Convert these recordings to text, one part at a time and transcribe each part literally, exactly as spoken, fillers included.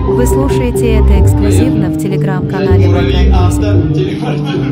Вы слушаете это эксклюзивно в телеграм-канале ВК Music.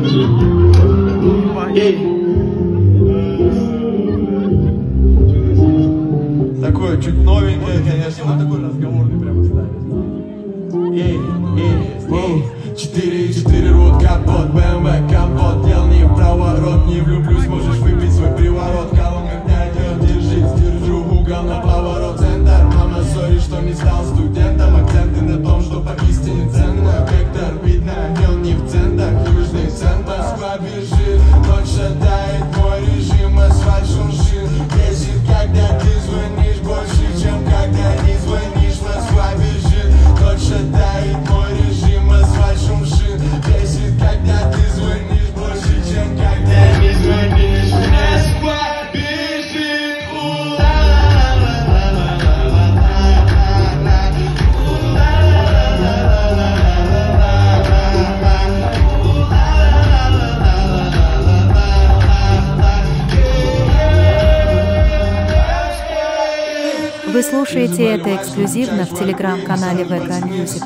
Такое чуть новенькое, конечно, но такой разговорный прямо ставит. Эй, эй, эй, четыре четыре рот, капот, бэ эм вэ, капот, дел не в проворот, не влюблюсь, можешь выпить свой приворот, колонка дня идет, держись, держу угол на поворот, центр, мама, сори, что не стал студентом, акценты на том, что поистине ценно, вектор, видно, он не в центр, южный центр, Москва бежит, ночь шатает мой режим, асфальт шуршит, бесит, когда ты звонишь, больше, чем когда не звонишь, Москва бежит, ночь шатает мой режим, асфальт шуршит, бесит, когда ты звонишь, больше, чем когда не звонишь, Москва бежит, Вы слушаете это эксклюзивно в телеграм-канале ВК Music.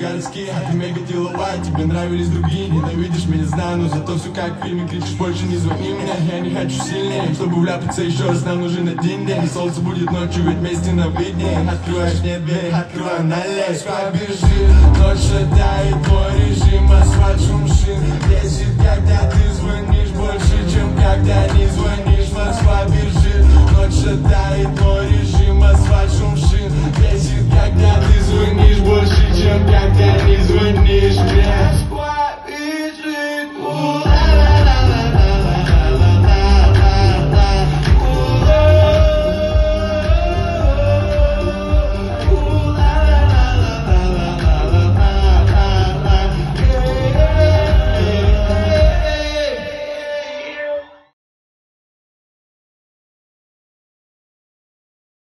Тебе нравились другие, ненавидишь меня, знаю, но зато все как в фильме, кричишь, больше не звони меня, я не хочу сильнее, чтобы вляпаться еще раз, нам нужен один день, солнце будет ночью, ведь вместе на виднее, открываешь мне дверь, открывай налей, побежит, ночь шатает твой режим, асфальт шумшит, бесит, когда ты звонишь, больше, чем когда не звонишь, Москва бежит, ночь шатает твой режим, асфальт шумшит, бесит, когда ты